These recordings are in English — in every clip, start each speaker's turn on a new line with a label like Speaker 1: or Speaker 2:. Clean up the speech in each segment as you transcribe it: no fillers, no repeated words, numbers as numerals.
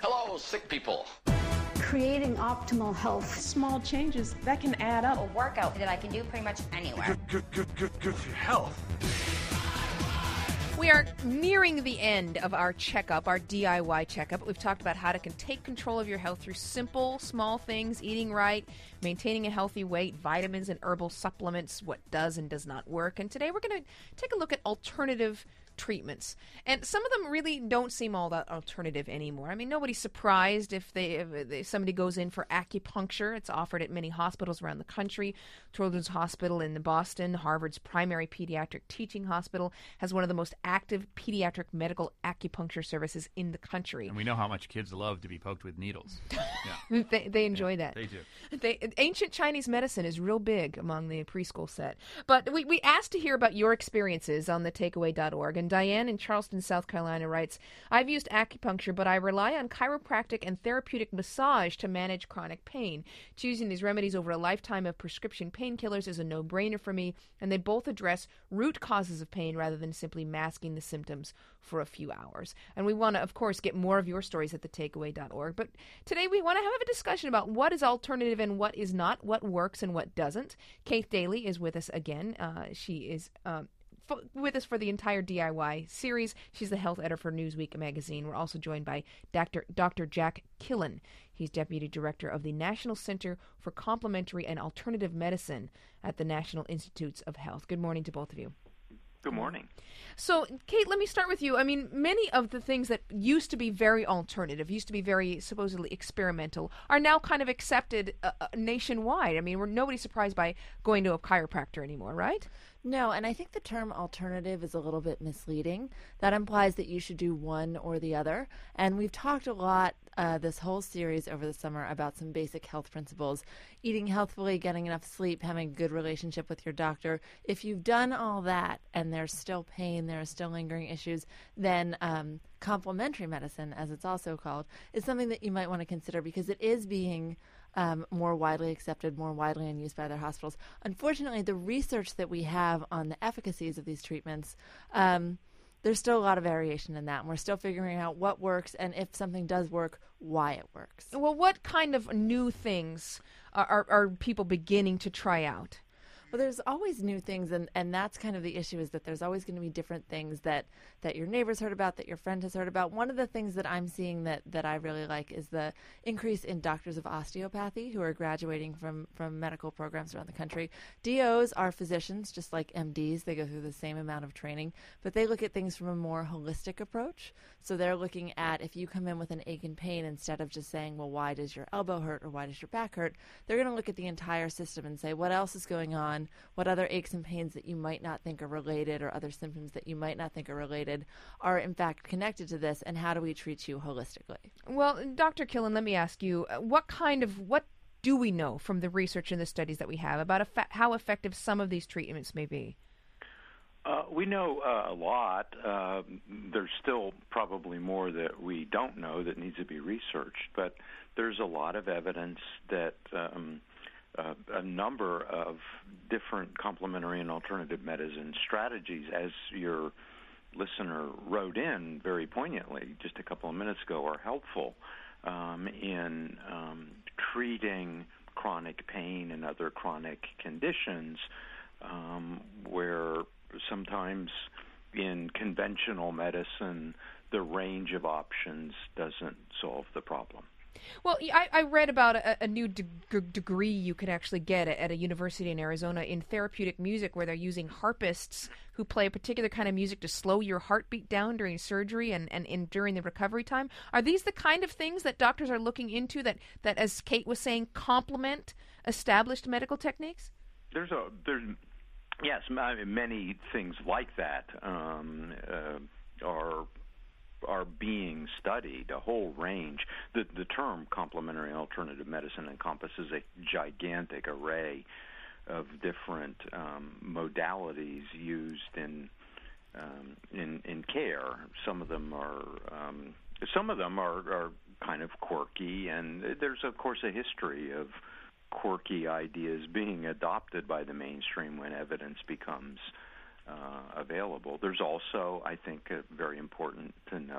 Speaker 1: Hello, sick people.
Speaker 2: Creating optimal health.
Speaker 3: Small changes that can add up.
Speaker 4: A workout that I can do pretty much anywhere.
Speaker 5: Good for your health.
Speaker 6: We are nearing the end of our checkup, our DIY checkup. We've talked about how to take control of your health through simple, small things, eating right, maintaining a healthy weight, vitamins and herbal supplements, what does and does not work. And today we're going to take a look at alternative treatments. And some of them really don't seem all that alternative anymore. I mean, nobody's surprised if somebody goes in for acupuncture. It's offered at many hospitals around the country. Children's Hospital in Boston, Harvard's primary pediatric teaching hospital, has one of the most active pediatric medical acupuncture services in the country.
Speaker 5: And we know how much kids love to be poked with needles. Yeah.
Speaker 6: They enjoy that.
Speaker 5: They do.
Speaker 6: Ancient Chinese medicine is real big among the preschool set. But we asked to hear about your experiences on thetakeaway.org. And Diane in Charleston, South Carolina writes, I've used acupuncture, but I rely on chiropractic and therapeutic massage to manage chronic pain. Choosing these remedies over a lifetime of prescription painkillers is a no-brainer for me, and they both address root causes of pain rather than simply masking the symptoms for a few hours. And we want to, of course, get more of your stories at thetakeaway.org. But today we want to have a discussion about what is alternative and what is not, what works and what doesn't. Kate Daly is with us again. She is with us for the entire DIY series. She's the health editor for Newsweek magazine. We're also joined by Dr. Jack Killen. He's Deputy Director of the National Center for Complementary and Alternative Medicine at the National Institutes of Health. Good morning to both of you.
Speaker 7: Good morning.
Speaker 6: So, Kate, let me start with you. I mean, many of the things that used to be very alternative, used to be very supposedly experimental, are now kind of accepted nationwide. I mean, nobody's surprised by going to a chiropractor anymore, right?
Speaker 8: No, and I think the term alternative is a little bit misleading. That implies that you should do one or the other. And we've talked a lot this whole series over the summer about some basic health principles. Eating healthfully, getting enough sleep, having a good relationship with your doctor. If you've done all that and there's still pain, there are still lingering issues, then complementary medicine, as it's also called, is something that you might want to consider because it is being more widely accepted, more widely in use by other hospitals. Unfortunately, the research that we have on the efficacies of these treatments, there's still a lot of variation in that, and we're still figuring out what works, and if something does work, why it works.
Speaker 6: Well, what kind of new things are people beginning to try out?
Speaker 8: Well, there's always new things, and that's kind of the issue, is that there's always going to be different things that your neighbor's heard about, that your friend has heard about. One of the things that I'm seeing that I really like is the increase in doctors of osteopathy who are graduating from medical programs around the country. DOs are physicians, just like MDs. They go through the same amount of training, but they look at things from a more holistic approach. So they're looking at if you come in with an ache and pain, instead of just saying, well, why does your elbow hurt or why does your back hurt, they're going to look at the entire system and say, what else is going on? What other aches and pains that you might not think are related or other symptoms that you might not think are related are in fact connected to this, and how do we treat you holistically?
Speaker 6: Well, Dr. Killen, let me ask you, what do we know from the research and the studies that we have about how effective some of these treatments may be?
Speaker 7: We know a lot. There's still probably more that we don't know that needs to be researched, but there's a lot of evidence that a number of different complementary and alternative medicine strategies, as your listener wrote in very poignantly just a couple of minutes ago, are helpful in treating chronic pain and other chronic conditions where sometimes in conventional medicine the range of options doesn't solve the problem.
Speaker 6: Well, I read about a new degree you could actually get at a university in Arizona in therapeutic music, where they're using harpists who play a particular kind of music to slow your heartbeat down during surgery and during the recovery time. Are these the kind of things that doctors are looking into that as Kate was saying, complement established medical techniques?
Speaker 7: There's yes, many things like that are being studied, a whole range. The term complementary and alternative medicine encompasses a gigantic array of different modalities used in care. Some of them are kind of quirky, and there's of course a history of quirky ideas being adopted by the mainstream when evidence becomes available. There's also, I think, very important to note,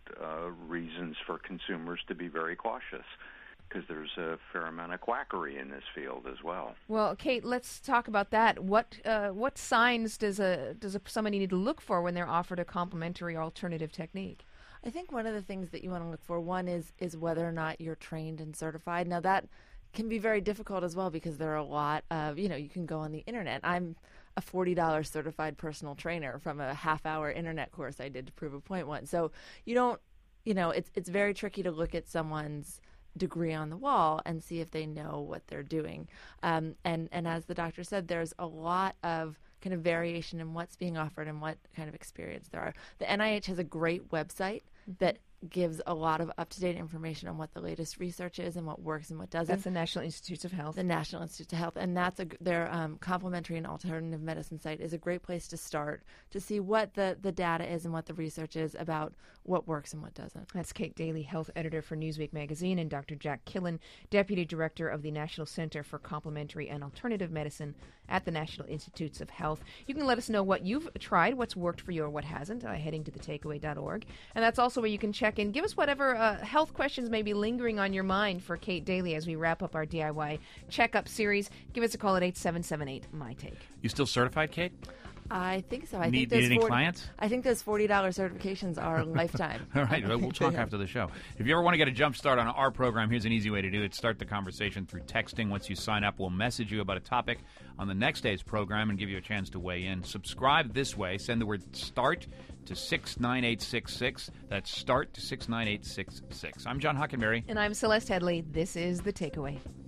Speaker 7: reasons for consumers to be very cautious, because there's a fair amount of quackery in this field as well.
Speaker 6: Well, Kate, let's talk about that. What signs does somebody need to look for when they're offered a complementary alternative technique?
Speaker 8: I think one of the things that you want to look for, one is whether or not you're trained and certified. Now, that can be very difficult as well, because there are a lot of, you can go on the internet. I'm a $40 certified personal trainer from a half-hour internet course I did to prove a point once. So you don't, it's very tricky to look at someone's degree on the wall and see if they know what they're doing. And as the doctor said, there's a lot of kind of variation in what's being offered and what kind of experience there are. The NIH has a great website that gives a lot of up-to-date information on what the latest research is and what works and what doesn't.
Speaker 6: That's the National Institutes of Health.
Speaker 8: The National Institutes of Health. And that's their complementary and alternative medicine site is a great place to start to see what the data is and what the research is about what works and what doesn't.
Speaker 6: That's Kate Daly, health editor for Newsweek magazine, and Dr. Jack Killen, deputy director of the National Center for Complementary and Alternative Medicine at the National Institutes of Health. You can let us know what you've tried, what's worked for you or what hasn't, heading to thetakeaway.org. And that's also where you can check in. Give us whatever health questions may be lingering on your mind for Kate Daly as we wrap up our DIY checkup series. Give us a call at 8778-MY-TAKE.
Speaker 5: You still certified, Kate?
Speaker 8: I think so.
Speaker 5: Need any clients?
Speaker 8: I think those $40 certifications are lifetime.
Speaker 5: All right, we'll talk after the show. If you ever want to get a jump start on our program, here's an easy way to do it. Start the conversation through texting. Once you sign up, we'll message you about a topic on the next day's program and give you a chance to weigh in. Subscribe this way. Send the word START to 69866. That's START to 69866. I'm John Hockenberry.
Speaker 6: And I'm Celeste Headley. This is The Takeaway.